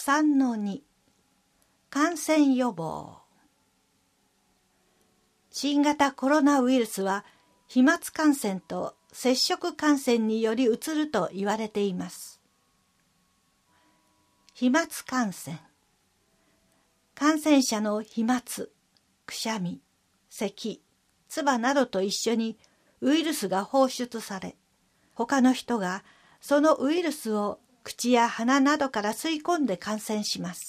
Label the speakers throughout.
Speaker 1: 3-2 感染予防。新型コロナウイルスは飛沫感染と接触感染によりうつると言われています。飛沫感染。感染者の飛沫、くしゃみ、咳、唾などと一緒にウイルスが放出され、他の人がそのウイルスを口や鼻などから吸い込んで感染します。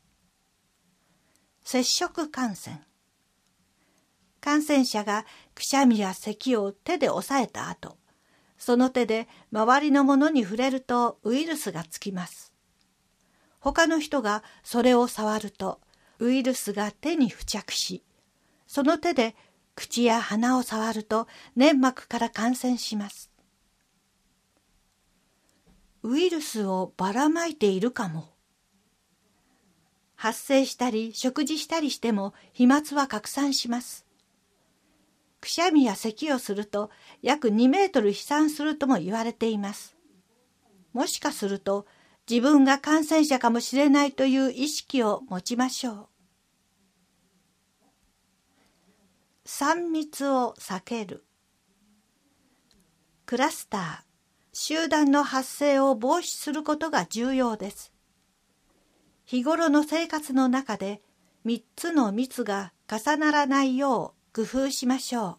Speaker 1: 接触感染。感染者がくしゃみや咳を手で押さえた後、その手で周りのものに触れるとウイルスがつきます。他の人がそれを触るとウイルスが手に付着し、その手で口や鼻を触ると粘膜から感染します。ウイルスをばらまいているかも。発生したり食事したりしても飛沫は拡散します。くしゃみや咳をすると約2メートル飛散するとも言われています。もしかすると自分が感染者かもしれないという意識を持ちましょう。3密を避ける。クラスター、集団の発生を防止することが重要です。日頃の生活の中で3つの密が重ならないよう工夫しましょう。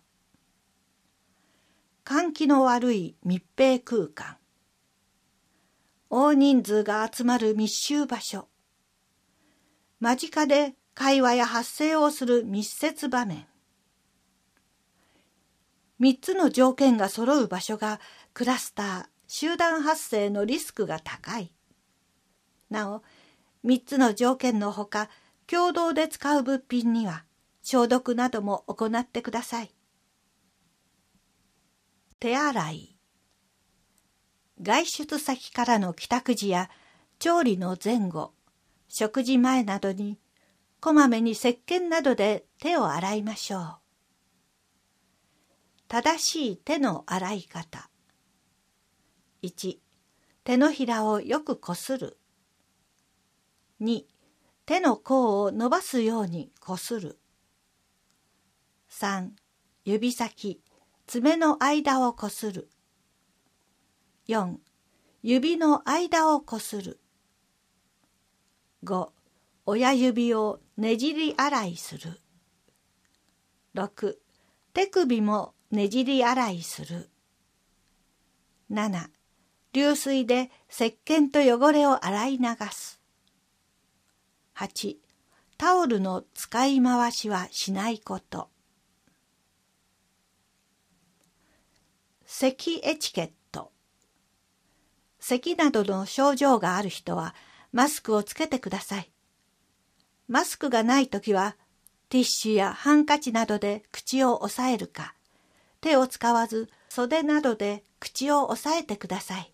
Speaker 1: 換気の悪い密閉空間。大人数が集まる密集場所。間近で会話や発声をする密接場面。3つの条件が揃う場所がクラスター、集団発生のリスクが高い。なお、3つの条件のほか、共同で使う物品には消毒なども行ってください。手洗い。外出先からの帰宅時や調理の前後、食事前などにこまめに石鹸などで手を洗いましょう。正しい手の洗い方。1、手のひらをよくこする。2、手の甲を伸ばすようにこする。3、指先、爪の間をこする。4、指の間をこする。5、親指をねじり洗いする。6、手首もねじり洗いする。7、流水で石鹸と汚れを洗い流す。8、タオルの使い回しはしないこと。咳エチケット。咳などの症状がある人はマスクをつけてください。マスクがないときはティッシュやハンカチなどで口を押さえるか、手を使わず袖などで口を押さえてください。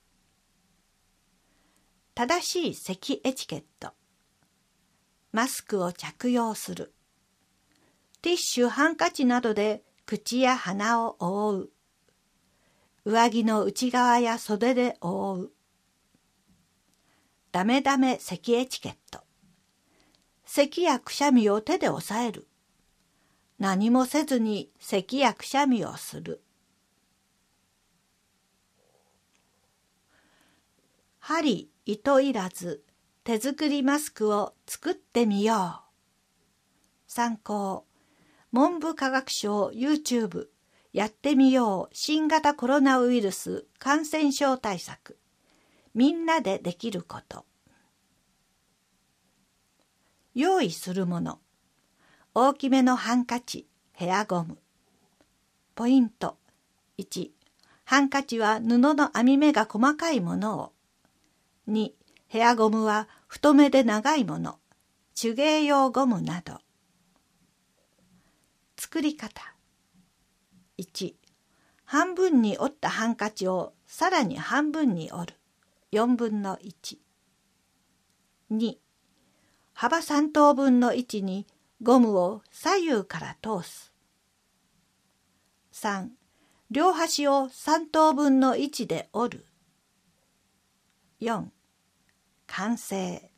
Speaker 1: 正しい咳エチケット。マスクを着用する。ティッシュ、ハンカチなどで口や鼻を覆う。上着の内側や袖で覆う。ダメダメ咳エチケット。咳やくしゃみを手で押さえる。何もせずに咳やくしゃみをする。針、糸いらず、手作りマスクを作ってみよう。参考、文部科学省 YouTube、やってみよう新型コロナウイルス感染症対策。みんなでできること。用意するもの。大きめのハンカチ、ヘアゴム。ポイント。1、ハンカチは布の編み目が細かいものを。2、ヘアゴムは太めで長いもの。手芸用ゴムなど。作り方。1、半分に折ったハンカチをさらに半分に折る。4分の1。2、幅3等分の位置にゴムを左右から通す。3、両端を3等分の位置で折る。4、完成。